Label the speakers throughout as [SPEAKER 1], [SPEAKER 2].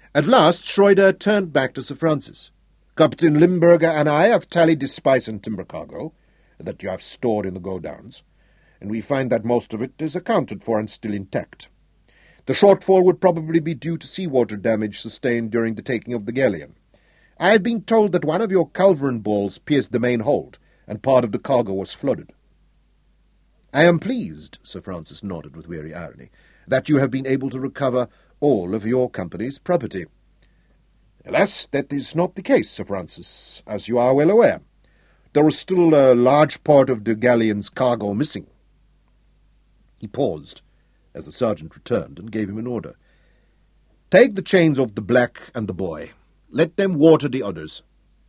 [SPEAKER 1] At last Schroeder turned back to Sir Francis. "Captain Limburger and I have tallied the spice and timber cargo that you have stored in the godowns, and we find that most of it is accounted for and still intact. The shortfall would probably be due to seawater damage sustained during the taking of the galleon. I have been told that one of your culverin balls pierced the main hold, and part of the cargo was flooded." "I am pleased," Sir Francis nodded with weary irony, "that you have been able to recover all of your company's property." "Alas, that is not the case, Sir Francis, as you are well aware. There is still a large part of the galleon's cargo missing." He paused as the sergeant returned and gave him an order. "Take the chains off the black and the boy. Let them water the others."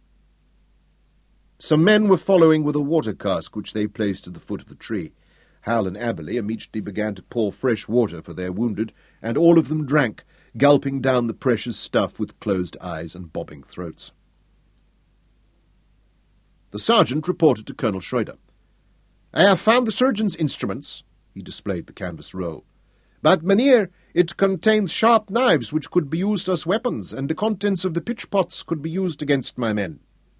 [SPEAKER 1] Some men were following with a water cask which they placed at the foot of the tree. Hal and Aberley immediately began to pour fresh water for their wounded, and all of them drank, gulping down the precious stuff with closed eyes and bobbing throats. The sergeant reported to Colonel Schroeder. "I have found the surgeon's instruments." He displayed the canvas roll. "But, Mynheer, it contains sharp knives which could be used as weapons, and the contents of the pitch-pots could be used against my men."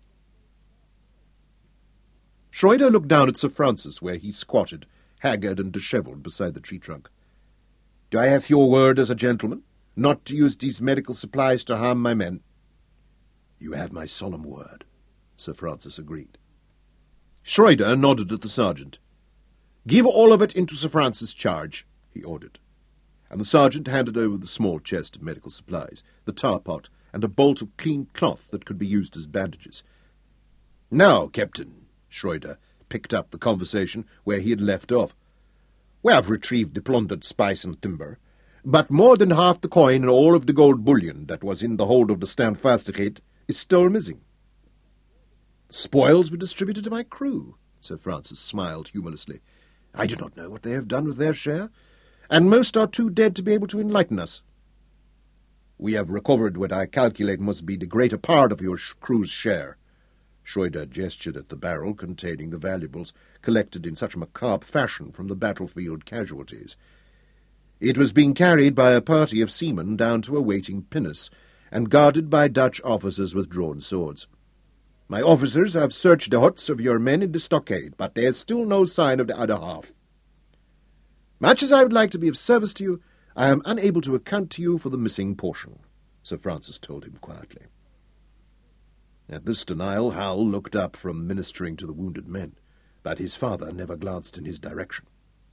[SPEAKER 1] Schroeder looked down at Sir Francis, where he squatted, haggard and dishevelled, beside the tree-trunk. "Do I have your word as a gentleman not to use these medical supplies to harm my men?" "You have my solemn word," Sir Francis agreed. Schroeder nodded at the sergeant. "Give all of it into Sir Francis' charge," he ordered, and the sergeant handed over the small chest of medical supplies, the tar pot, and a bolt of clean cloth that could be used as bandages. "Now, Captain," Schroeder picked up the conversation where he had left off, "we have retrieved the plundered spice and timber, but more than half the coin and all of the gold bullion that was in the hold of the Standfastigheid is still missing." "The spoils were distributed to my crew," Sir Francis smiled humorously. "I do not know what they have done with their share, and most are too dead to be able to enlighten us." "We have recovered what I calculate must be the greater part of your crew's share." Schroeder gestured at the barrel containing the valuables collected in such macabre fashion from the battlefield casualties. It was being carried by a party of seamen down to a waiting pinnace, and guarded by Dutch officers with drawn swords. "My officers have searched the huts of your men in the stockade, but there is still no sign of the other half. Much as I would like to be of service to you, I am unable to account to you for the missing portion," Sir Francis told him quietly. At this denial, Hal looked up from ministering to the wounded men, but his father never glanced in his direction.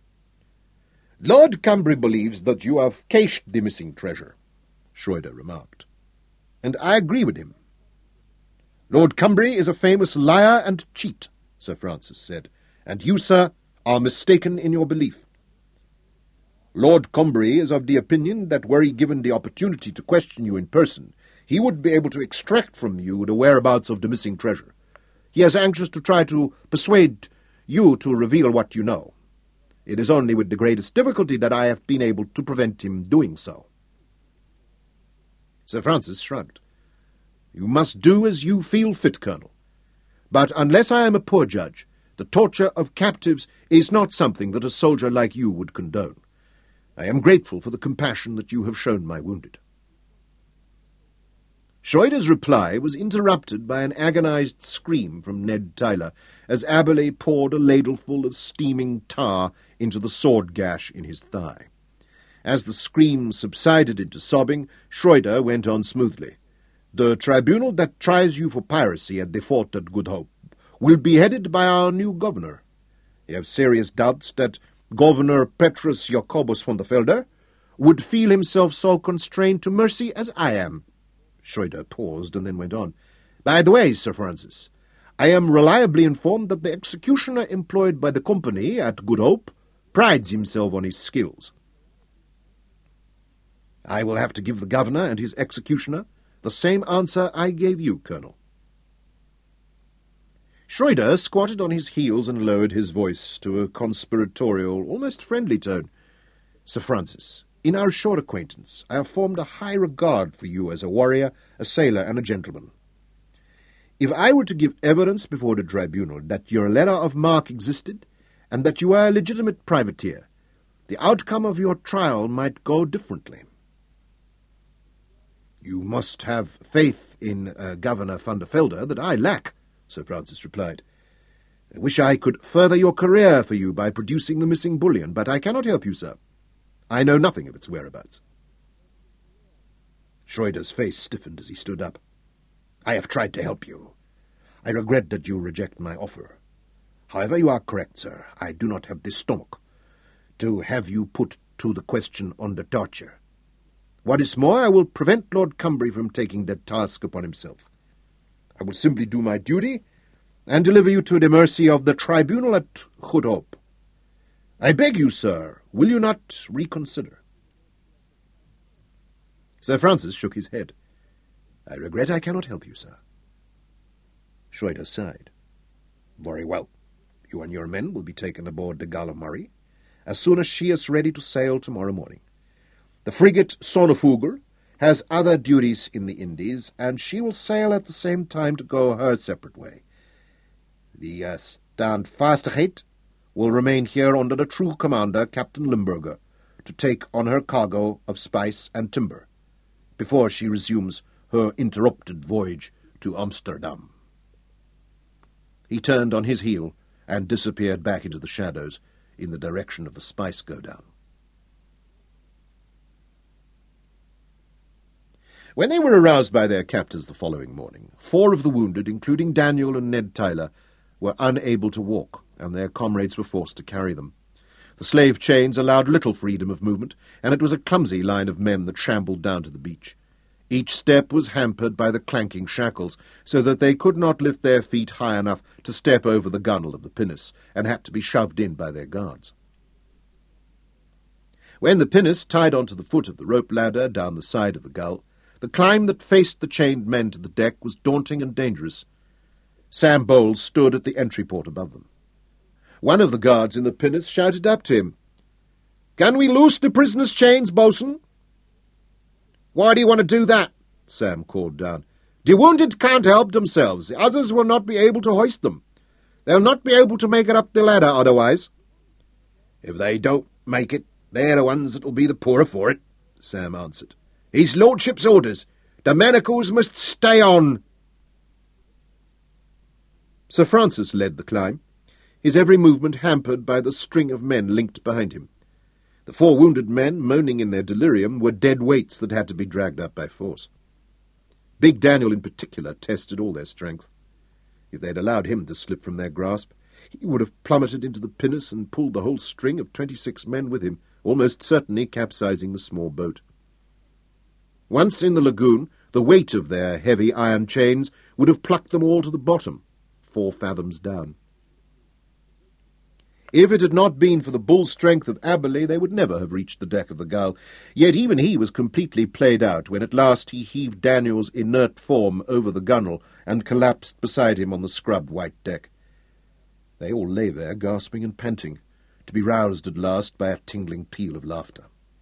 [SPEAKER 1] "Lord Cumbry believes that you have cached the missing treasure," Schroeder remarked, "and I agree with him." "Lord Cumbry is a famous liar and cheat," Sir Francis said, "and you, sir, are mistaken in your belief. Lord Cumbry is of the opinion that were he given the opportunity to question you in person, he would be able to extract from you the whereabouts of the missing treasure. He is anxious to try to persuade you to reveal what you know. It is only with the greatest difficulty that I have been able to prevent him doing so." Sir Francis shrugged. "You must do as you feel fit, Colonel. But unless I am a poor judge, the torture of captives is not something that a soldier like you would condone. I am grateful for the compassion that you have shown my wounded." Schroeder's reply was interrupted by an agonized scream from Ned Tyler as Aberley poured a ladleful of steaming tar into the sword gash in his thigh. As the scream subsided into sobbing, Schroeder went on smoothly. "The tribunal that tries you for piracy at the fort at Good Hope will be headed by our new governor. I have serious doubts that Governor Petrus Jacobus von der Felder would feel himself so constrained to mercy as I am." Schroeder paused and then went on. "By the way, Sir Francis, I am reliably informed that the executioner employed by the company at Good Hope prides himself on his skills." "I will have to give the governor and his executioner the same answer I gave you, Colonel." Schroeder squatted on his heels and lowered his voice to a conspiratorial, almost friendly tone. "Sir Francis, in our short acquaintance, I have formed a high regard for you as a warrior, a sailor, and a gentleman. If I were to give evidence before the tribunal that your letter of marque existed, and that you are a legitimate privateer, the outcome of your trial might go differently." You must have faith in Governor van der Velde that I lack, Sir Francis replied. I wish I could further your career for you by producing the missing bullion, but I cannot help you, sir. I know nothing of its whereabouts. Schroeder's face stiffened as he stood up. I have tried to help you. I regret that you reject my offer. However, you are correct, sir. I do not have the stomach to have you put to the question under torture. What is more, I will prevent Lord Cumbury from taking that task upon himself. I will simply do my duty and deliver you to the mercy of the tribunal at Good Hope. I beg you, sir, will you not reconsider? Sir Francis shook his head. I regret I cannot help you, sir. Schroeder sighed. Very well. You and your men will be taken aboard the Gala Murray as soon as she is ready to sail tomorrow morning. The frigate Sonnevogel has other duties in the Indies, and she will sail at the same time to go her separate way. The Standvastigheid will remain here under the true commander, Captain Limburger, to take on her cargo of spice and timber, before she resumes her interrupted voyage to Amsterdam. He turned on his heel and disappeared back into the shadows in the direction of the spice go-down. When they were aroused by their captors the following morning, 4 of the wounded, including Daniel and Ned Tyler, were unable to walk, and their comrades were forced to carry them. The slave chains allowed little freedom of movement, and it was a clumsy line of men that shambled down to the beach. Each step was hampered by the clanking shackles, so that they could not lift their feet high enough to step over the gunwale of the pinnace, and had to be shoved in by their guards. When the pinnace tied onto the foot of the rope ladder down the side of the gull, the climb that faced the chained men to the deck was daunting and dangerous. Sam Bowles stood at the entry port above them. One of the guards in the pinnace shouted up to him, "Can we loose the prisoners' chains, bo'sun?" "Why do you want to do that?" Sam called down. "The wounded can't help themselves. The others will not be able to hoist them. They'll not be able to make it up the ladder otherwise." "If they don't make it, they're the ones that'll be the poorer for it," Sam answered. "His lordship's orders. The manacles must stay on." Sir Francis led the climb, his every movement hampered by the string of men linked behind him. The 4 wounded men, moaning in their delirium, were dead weights that had to be dragged up by force. Big Daniel in particular tested all their strength. If they'd allowed him to slip from their grasp, he would have plummeted into the pinnace and pulled the whole string of 26 men with him, almost certainly capsizing the small boat. Once in the lagoon, the weight of their heavy iron chains would have plucked them all to the bottom, 4 fathoms down. If it had not been for the bull strength of Aberley, they would never have reached the deck of the Gull, yet even he was completely played out when at last he heaved Daniel's inert form over the gunwale and collapsed beside him on the scrubbed white deck. They all lay there, gasping and panting, to be roused at last by a tingling peal of laughter.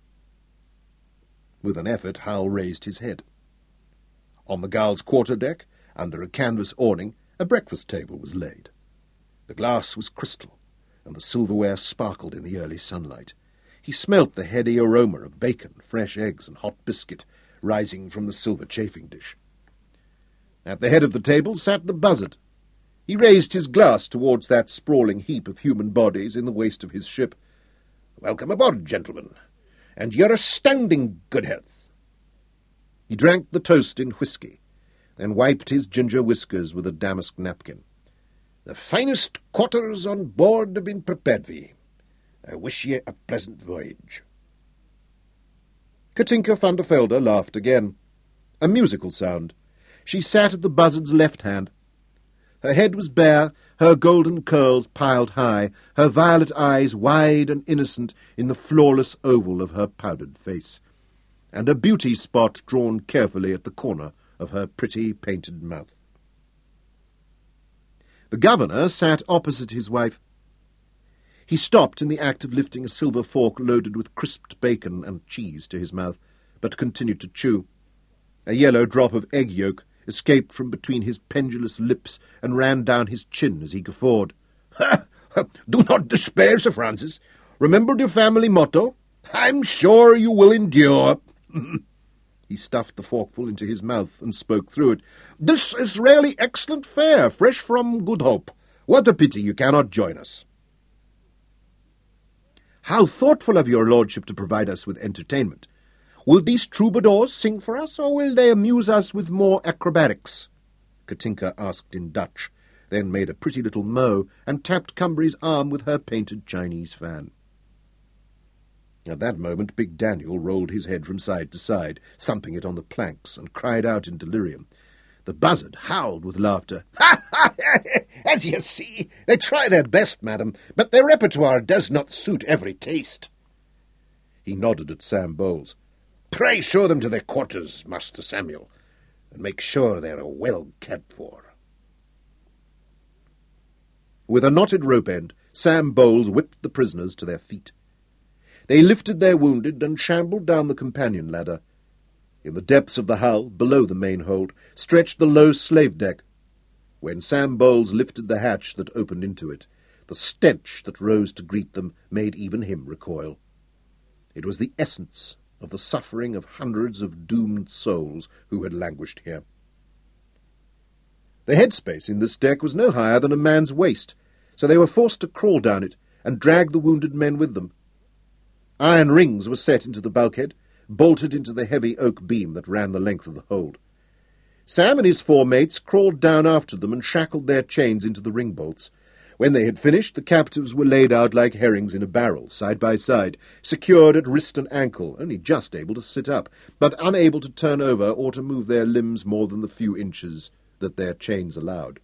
[SPEAKER 1] With an effort, Hal raised his head. On the Gull's quarter-deck, under a canvas awning, a breakfast table was laid. The glass was crystal, and the silverware sparkled in the early sunlight. He smelt the heady aroma of bacon, fresh eggs, and hot biscuit rising from the silver chafing dish. At the head of the table sat the buzzard. He raised his glass towards that sprawling heap of human bodies in the waist of his ship. "Welcome aboard, gentlemen, and your astounding good health." He drank the toast in whisky, then wiped his ginger whiskers with a damask napkin. "The finest quarters on board have been prepared for ye. I wish ye a pleasant voyage." Katinka van der Velde laughed again. A musical sound. She sat at the buzzard's left hand. Her head was bare, her golden curls piled high, her violet eyes wide and innocent in the flawless oval of her powdered face, and a beauty spot drawn carefully at the corner of her pretty painted mouth. The governor sat opposite his wife. He stopped in the act of lifting a silver fork loaded with crisped bacon and cheese to his mouth, but continued to chew. A yellow drop of egg yolk escaped from between his pendulous lips and ran down his chin as he guffawed. "Do not despair, Sir Francis. Remember your family motto. I'm sure you will endure." He stuffed the forkful into his mouth and spoke through it. "This is really excellent fare, fresh from Good Hope. What a pity you cannot join us." "How thoughtful of your lordship to provide us with entertainment. Will these troubadours sing for us, or will they amuse us with more acrobatics?" Katinka asked in Dutch, then made a pretty little mow and tapped Cumbri's arm with her painted Chinese fan. At that moment Big Daniel rolled his head from side to side, thumping it on the planks, and cried out in delirium. The buzzard howled with laughter. "Ha, ha! As you see, they try their best, madam, but their repertoire does not suit every taste." He nodded at Sam Bowles. "Pray show them to their quarters, Master Samuel, and make sure they are well cared for." With a knotted rope end, Sam Bowles whipped the prisoners to their feet. They lifted their wounded and shambled down the companion ladder. In the depths of the hull, below the main hold, stretched the low slave deck. When Sam Bowles lifted the hatch that opened into it, the stench that rose to greet them made even him recoil. It was the essence of the suffering of hundreds of doomed souls who had languished here. The headspace in this deck was no higher than a man's waist, so they were forced to crawl down it and drag the wounded men with them. Iron rings were set into the bulkhead, bolted into the heavy oak beam that ran the length of the hold. Sam and his 4 mates crawled down after them and shackled their chains into the ring bolts. When they had finished, the captives were laid out like herrings in a barrel, side by side, secured at wrist and ankle, only just able to sit up, but unable to turn over or to move their limbs more than the few inches that their chains allowed.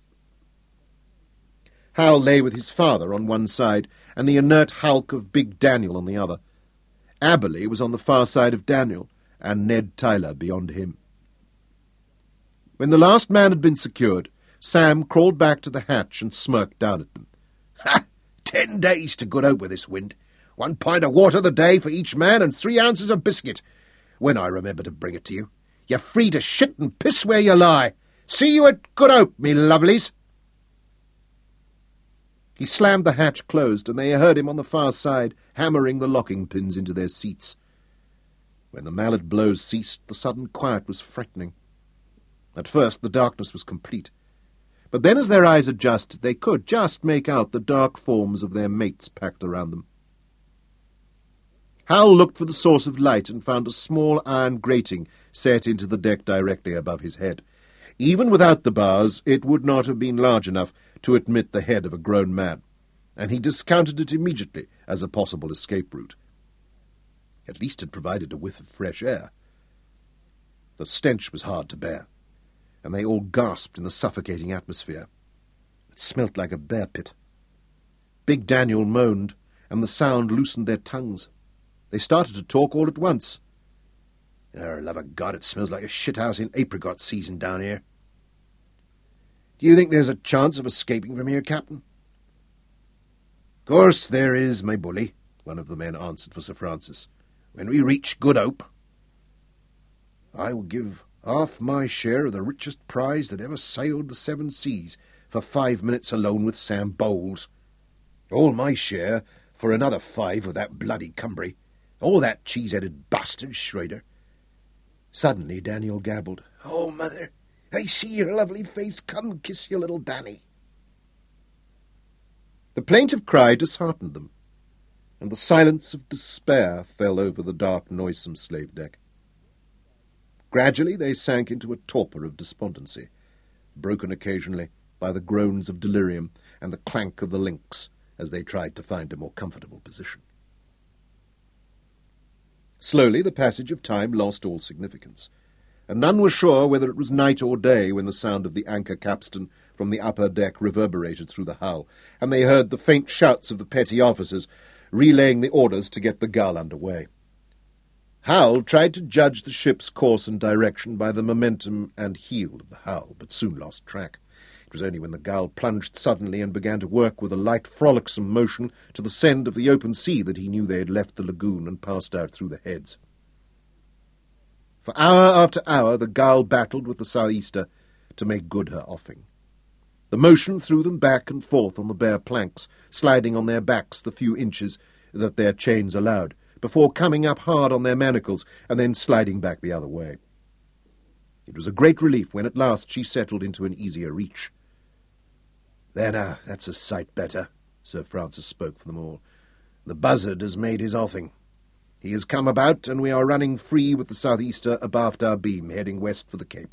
[SPEAKER 1] Hal lay with his father on one side, and the inert hulk of Big Daniel on the other. Aberley was on the far side of Daniel, and Ned Tyler beyond him. When the last man had been secured, Sam crawled back to the hatch and smirked down at them. "Ha! 10 days to Good Hope with this wind. 1 pint of water a day for each man and 3 ounces of biscuit. When I remember to bring it to you, you're free to shit and piss where you lie. See you at Good Hope, me lovelies." He slammed the hatch closed, and they heard him on the far side, hammering the locking pins into their seats. When the mallet blows ceased, the sudden quiet was frightening. At first the darkness was complete, but then as their eyes adjusted, they could just make out the dark forms of their mates packed around them. Hal looked for the source of light and found a small iron grating set into the deck directly above his head. Even without the bars, it would not have been large enough to admit the head of a grown man, and he discounted it immediately as a possible escape route. At least it provided a whiff of fresh air. The stench was hard to bear, and they all gasped in the suffocating atmosphere. It smelt like a bear pit. Big Daniel moaned, and the sound loosened their tongues. They started to talk all at once. "Love of God, it smells like a shithouse in apricot season down here. Do you think there's a chance of escaping from here, Captain?" "Course there is, my bully," one of the men answered for Sir Francis. "When we reach Good Hope, I will give half my share of the richest prize that ever sailed the 7 seas for 5 minutes alone with Sam Bowles. All my share for another 5 with that bloody Cumbry. All that cheese-headed bastard Schrader." Suddenly Daniel gabbled. "Oh, Mother, I see your lovely face. Come kiss your little Danny." The plaintive cry disheartened them, and the silence of despair fell over the dark, noisome slave deck. Gradually they sank into a torpor of despondency, broken occasionally by the groans of delirium and the clank of the links as they tried to find a more comfortable position. Slowly the passage of time lost all significance, and none were sure whether it was night or day when the sound of the anchor capstan from the upper deck reverberated through the hull, and they heard the faint shouts of the petty officers relaying the orders to get the gull under way. Hal tried to judge the ship's course and direction by the momentum and heel of the hull, but soon lost track. It was only when the gull plunged suddenly and began to work with a light, frolicsome motion to the send of the open sea that he knew they had left the lagoon and passed out through the heads. For hour after hour the gull battled with the sou'easter to make good her offing. The motion threw them back and forth on the bare planks, sliding on their backs the few inches that their chains allowed, before coming up hard on their manacles and then sliding back the other way. It was a great relief when at last she settled into an easier reach. "There now, that's a sight better," Sir Francis spoke for them all. "The buzzard has made his offing. He has come about, and we are running free with the southeaster abaft our beam, heading west for the Cape."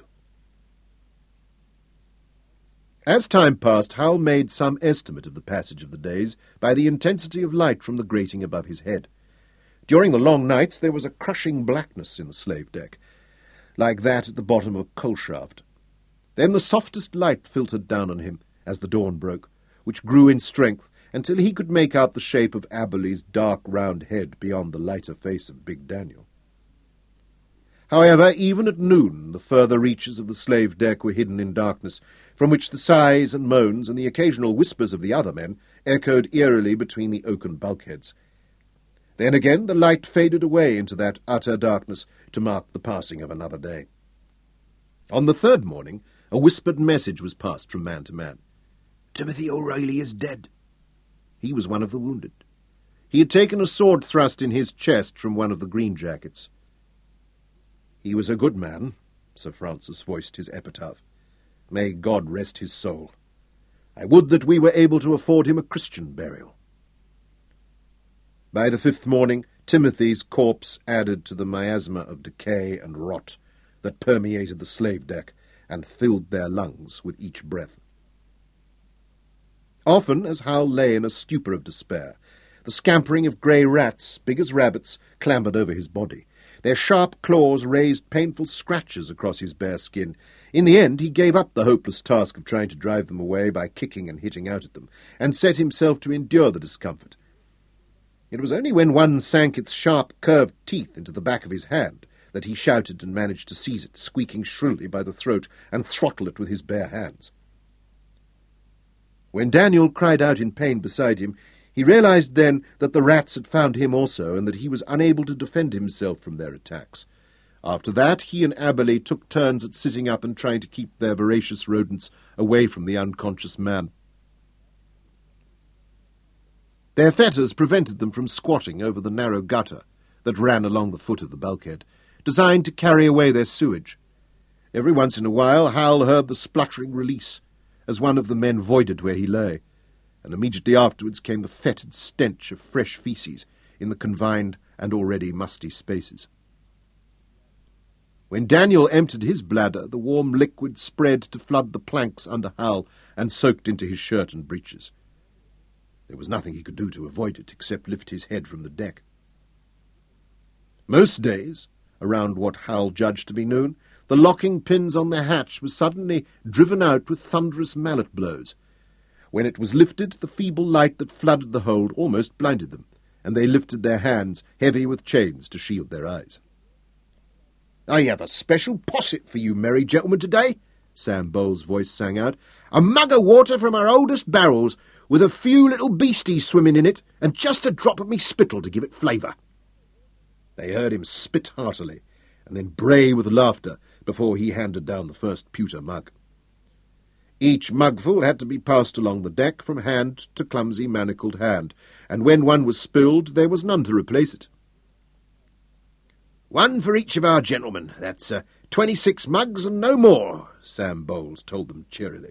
[SPEAKER 1] As time passed, Hal made some estimate of the passage of the days by the intensity of light from the grating above his head. During the long nights there was a crushing blackness in the slave deck, like that at the bottom of a coal shaft. Then the softest light filtered down on him as the dawn broke, which grew in strength until he could make out the shape of Aberley's dark round head beyond the lighter face of Big Daniel. However, even at noon the further reaches of the slave deck were hidden in darkness, from which the sighs and moans and the occasional whispers of the other men echoed eerily between the oaken bulkheads. Then again the light faded away into that utter darkness to mark the passing of another day. On the third morning a whispered message was passed from man to man. "Timothy O'Reilly is dead." He was one of the wounded. He had taken a sword thrust in his chest from one of the green jackets. "He was a good man," Sir Francis voiced his epitaph. "May God rest his soul. I would that we were able to afford him a Christian burial." By the fifth morning, Timothy's corpse added to the miasma of decay and rot that permeated the slave deck and filled their lungs with each breath. Often, as Hal lay in a stupor of despair, the scampering of grey rats, big as rabbits, clambered over his body. Their sharp claws raised painful scratches across his bare skin. In the end he gave up the hopeless task of trying to drive them away by kicking and hitting out at them, and set himself to endure the discomfort. It was only when one sank its sharp, curved teeth into the back of his hand that he shouted and managed to seize it, squeaking shrilly by the throat, and throttle it with his bare hands. When Daniel cried out in pain beside him, he realized then that the rats had found him also, and that he was unable to defend himself from their attacks. After that, he and Aberley took turns at sitting up and trying to keep their voracious rodents away from the unconscious man. Their fetters prevented them from squatting over the narrow gutter that ran along the foot of the bulkhead, designed to carry away their sewage. Every once in a while Hal heard the spluttering release, as one of the men voided where he lay, and immediately afterwards came the fetid stench of fresh faeces in the confined and already musty spaces. When Daniel emptied his bladder, the warm liquid spread to flood the planks under Hal and soaked into his shirt and breeches. There was nothing he could do to avoid it except lift his head from the deck. Most days, around what Hal judged to be noon, the locking pins on the hatch was suddenly driven out with thunderous mallet blows. When it was lifted, the feeble light that flooded the hold almost blinded them, and they lifted their hands, heavy with chains, to shield their eyes. "I have a special posset for you merry gentlemen today," Sam Bowles' voice sang out. "A mug of water from our oldest barrels, with a few little beasties swimming in it, and just a drop of me spittle to give it flavour." They heard him spit heartily, and then bray with laughter before he handed down the first pewter mug. Each mugful had to be passed along the deck from hand to clumsy manacled hand, and when one was spilled there was none to replace it. "One for each of our gentlemen. That's 26 mugs and no more," Sam Bowles told them cheerily.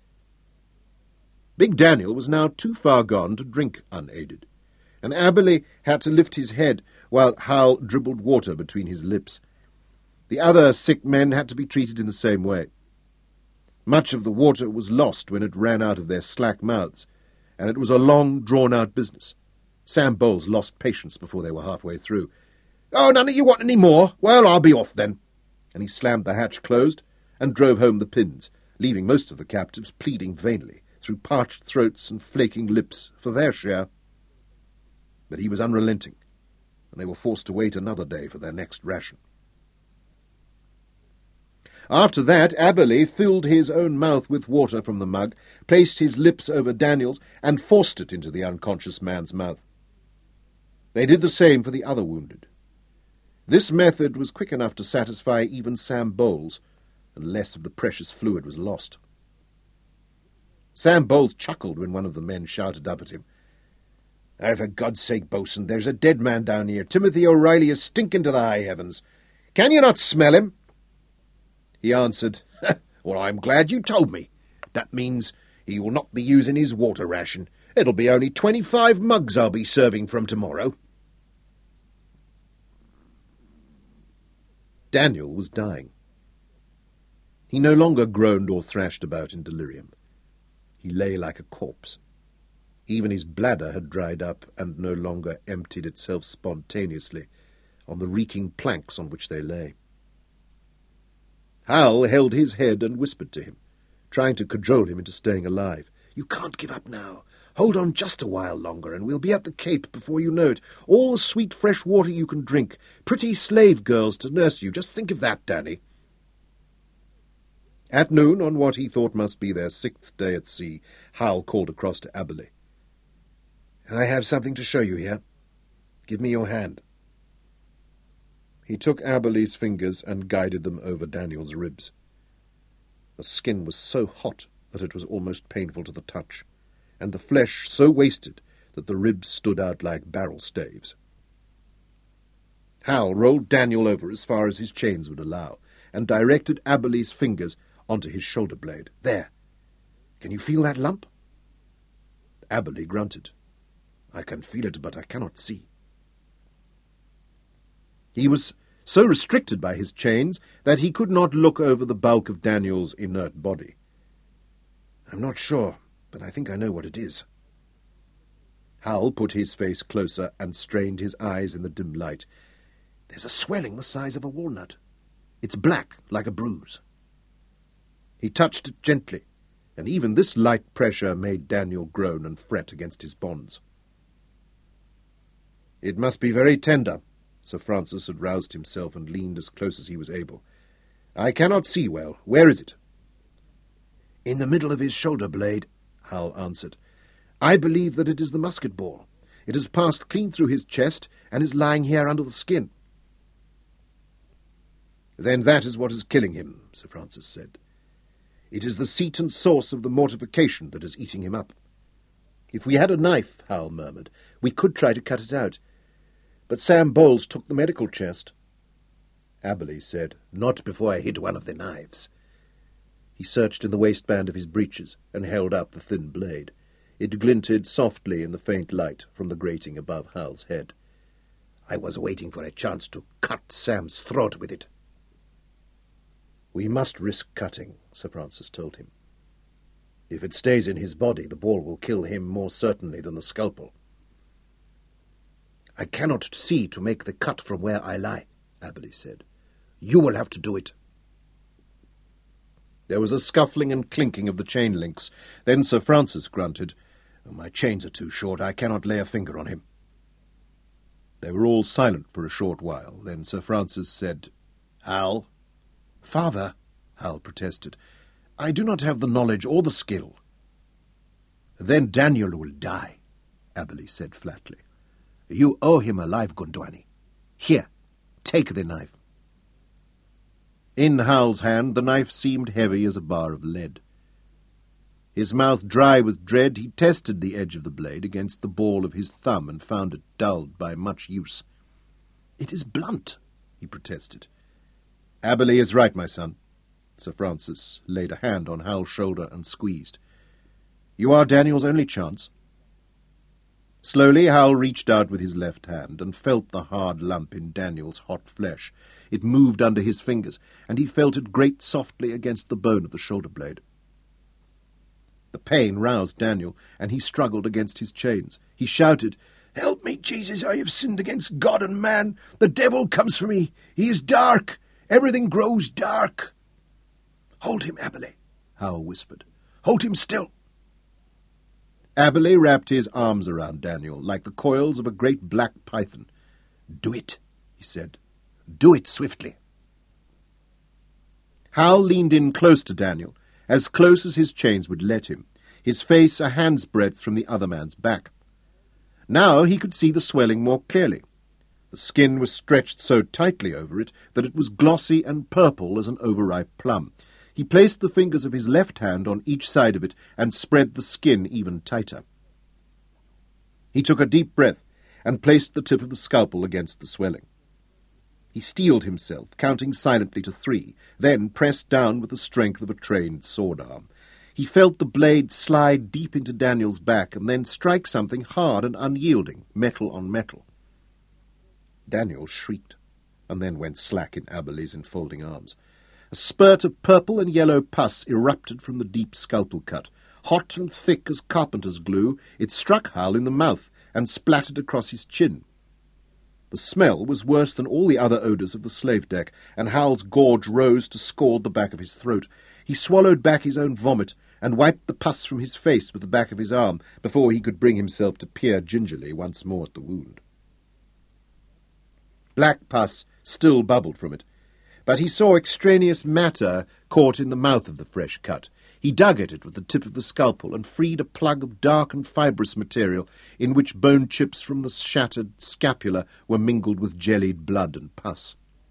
[SPEAKER 1] Big Daniel was now too far gone to drink unaided, and Aberley had to lift his head while Hal dribbled water between his lips. The other sick men had to be treated in the same way. Much of the water was lost when it ran out of their slack mouths, and it was a long, drawn-out business. Sam Bowles lost patience before they were halfway through. "Oh, none of you want any more? Well, I'll be off then." And he slammed the hatch closed and drove home the pins, leaving most of the captives pleading vainly, through parched throats and flaking lips, for their share. But he was unrelenting, and they were forced to wait another day for their next ration. After that, Aberley filled his own mouth with water from the mug, placed his lips over Daniel's, and forced it into the unconscious man's mouth. They did the same for the other wounded. This method was quick enough to satisfy even Sam Bowles, and less of the precious fluid was lost. Sam Bowles chuckled when one of the men shouted up at him, "Oh, for God's sake, bo'sun, there's a dead man down here. Timothy O'Reilly is stinking to the high heavens. Can you not smell him?" He answered, "Well, I'm glad you told me. That means he will not be using his water ration. It'll be only 25 mugs I'll be serving from tomorrow." Daniel was dying. He no longer groaned or thrashed about in delirium. He lay like a corpse. Even his bladder had dried up and no longer emptied itself spontaneously on the reeking planks on which they lay. Hal held his head and whispered to him, trying to cajole him into staying alive. "You can't give up now. Hold on just a while longer, and we'll be at the Cape before you know it. All the sweet fresh water you can drink. Pretty slave girls to nurse you. Just think of that, Danny." At noon, on what he thought must be their 6th day at sea, Hal called across to Aberley. "I have something to show you here. Give me your hand." He took Aberley's fingers and guided them over Daniel's ribs. The skin was so hot that it was almost painful to the touch, and the flesh so wasted that the ribs stood out like barrel staves. Hal rolled Daniel over as far as his chains would allow, and directed Aberley's fingers onto his shoulder blade. "There. Can you feel that lump?" Aberley grunted. "I can feel it, but I cannot see." He was so restricted by his chains that he could not look over the bulk of Daniel's inert body. "I'm not sure, but I think I know what it is." Hal put his face closer and strained his eyes in the dim light. "There's a swelling the size of a walnut. It's black, like a bruise." He touched it gently, and even this light pressure made Daniel groan and fret against his bonds. "It must be very tender." Sir Francis had roused himself and leaned as close as he was able. "I cannot see well. Where is it?" "In the middle of his shoulder blade," Hal answered. "I believe that it is the musket ball. It has passed clean through his chest and is lying here under the skin." "Then that is what is killing him," Sir Francis said. "It is the seat and source of the mortification that is eating him up." "If we had a knife," Hal murmured, "we could try to cut it out. But Sam Bowles took the medical chest." Aberley said, "Not before I hit one of the knives." He searched in the waistband of his breeches and held up the thin blade. It glinted softly in the faint light from the grating above Hal's head. "I was waiting for a chance to cut Sam's throat with it." "We must risk cutting," Sir Francis told him. "If it stays in his body, the ball will kill him more certainly than the scalpel." "I cannot see to make the cut from where I lie," Aberley said. "You will have to do it." There was a scuffling and clinking of the chain links. Then Sir Francis grunted, "My chains are too short. I cannot lay a finger on him." They were all silent for a short while. Then Sir Francis said, "Hal?" "Father," Hal protested, "I do not have the knowledge or the skill." "Then Daniel will die," Aberley said flatly. "You owe him a life, Gundwani. Here, take the knife." In Hal's hand the knife seemed heavy as a bar of lead. His mouth dry with dread, he tested the edge of the blade against the ball of his thumb and found it dulled by much use. "It is blunt," he protested. "Aberley is right, my son." Sir Francis laid a hand on Hal's shoulder and squeezed. "You are Daniel's only chance." Slowly Hal reached out with his left hand and felt the hard lump in Daniel's hot flesh. It moved under his fingers, and he felt it grate softly against the bone of the shoulder blade. The pain roused Daniel, and he struggled against his chains. He shouted, "Help me, Jesus, I have sinned against God and man. The devil comes for me. He is dark. Everything grows dark." "Hold him, Aberley," Hal whispered. "Hold him still." Aberley wrapped his arms around Daniel like the coils of a great black python. "Do it," he said. "Do it swiftly." Hal leaned in close to Daniel, as close as his chains would let him, his face a hand's breadth from the other man's back. Now he could see the swelling more clearly. The skin was stretched so tightly over it that it was glossy and purple as an overripe plum. He placed the fingers of his left hand on each side of it and spread the skin even tighter. He took a deep breath and placed the tip of the scalpel against the swelling. He steeled himself, counting silently to 3, then pressed down with the strength of a trained sword arm. He felt the blade slide deep into Daniel's back and then strike something hard and unyielding, metal on metal. Daniel shrieked, and then went slack in Aberley's enfolding arms. A spurt of purple and yellow pus erupted from the deep scalpel cut. Hot and thick as carpenter's glue, it struck Hal in the mouth and splattered across his chin. The smell was worse than all the other odours of the slave deck, and Hal's gorge rose to scald the back of his throat. He swallowed back his own vomit and wiped the pus from his face with the back of his arm before he could bring himself to peer gingerly once more at the wound. Black pus still bubbled from it, but he saw extraneous matter caught in the mouth of the fresh cut. He dug at it with the tip of the scalpel and freed a plug of dark and fibrous material in which bone chips from the shattered scapula were mingled with jellied blood and pus.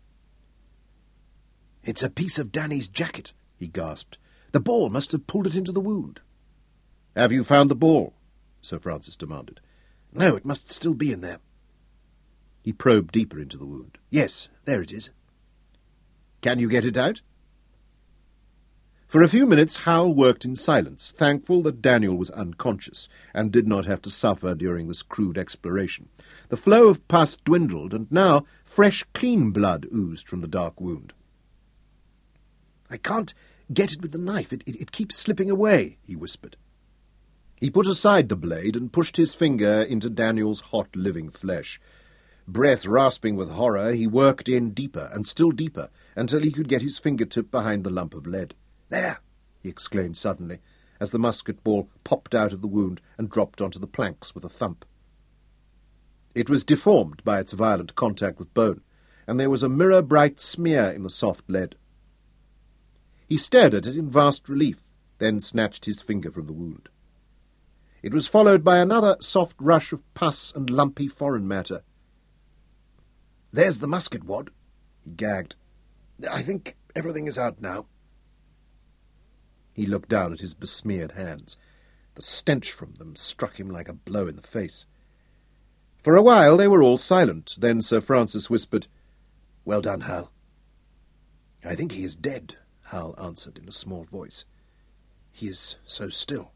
[SPEAKER 1] "It's a piece of Danny's jacket," he gasped. "The ball must have pulled it into the wound." "Have you found the ball?" Sir Francis demanded. "No, it must still be in there." He probed deeper into the wound. "Yes, there it is." "Can you get it out?" For a few minutes Hal worked in silence, thankful that Daniel was unconscious and did not have to suffer during this crude exploration. The flow of pus dwindled, and now fresh, clean blood oozed from the dark wound. "I can't get it with the knife. It keeps slipping away," he whispered. He put aside the blade and pushed his finger into Daniel's hot, living flesh. Breath rasping with horror, he worked in deeper and still deeper until he could get his fingertip behind the lump of lead. "There!" he exclaimed suddenly, as the musket ball popped out of the wound and dropped onto the planks with a thump. It was deformed by its violent contact with bone, and there was a mirror-bright smear in the soft lead. He stared at it in vast relief, then snatched his finger from the wound. It was followed by another soft rush of pus and lumpy foreign matter. "There's the musket wad," he gagged. "I think everything is out now." He looked down at his besmeared hands. The stench from them struck him like a blow in the face. For a while they were all silent. Then Sir Francis whispered, "Well done, Hal." "I think he is dead," Hal answered in a small voice. "He is so still."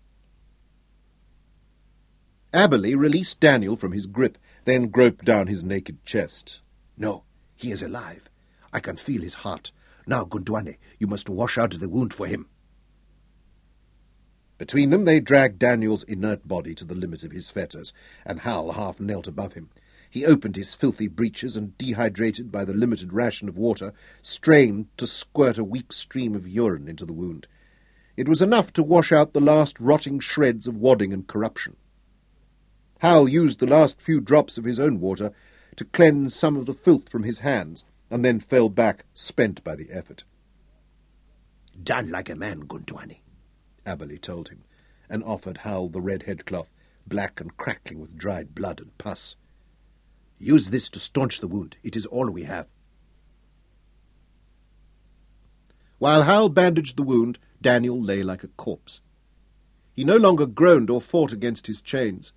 [SPEAKER 1] Aberley released Daniel from his grip, then groped down his naked chest. "No, he is alive. I can feel his heart. Now, Gundwane, you must wash out the wound for him." Between them they dragged Daniel's inert body to the limit of his fetters, and Hal half knelt above him. He opened his filthy breeches and, dehydrated by the limited ration of water, strained to squirt a weak stream of urine into the wound. It was enough to wash out the last rotting shreds of wadding and corruption. Hal used the last few drops of his own water to cleanse some of the filth from his hands, and then fell back, spent by the effort. "Done like a man, Gundwane," Aberley told him, and offered Hal the red headcloth, black and crackling with dried blood and pus. "Use this to staunch the wound. It is all we have." While Hal bandaged the wound, Daniel lay like a corpse. He no longer groaned or fought against his chains.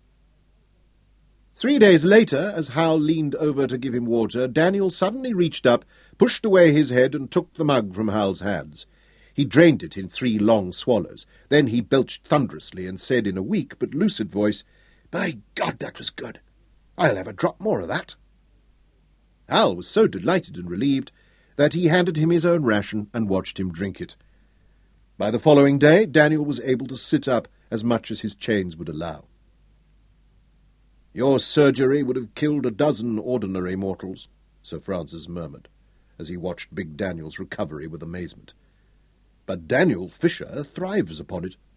[SPEAKER 1] 3 days later, as Hal leaned over to give him water, Daniel suddenly reached up, pushed away his head, and took the mug from Hal's hands. He drained it in 3 long swallows. Then he belched thunderously and said in a weak but lucid voice, "By God, that was good. I'll have a drop more of that." Hal was so delighted and relieved that he handed him his own ration and watched him drink it. By the following day, Daniel was able to sit up as much as his chains would allow. "Your surgery would have killed a dozen ordinary mortals," Sir Francis murmured, as he watched Big Daniel's recovery with amazement. "But Daniel Fisher thrives upon it."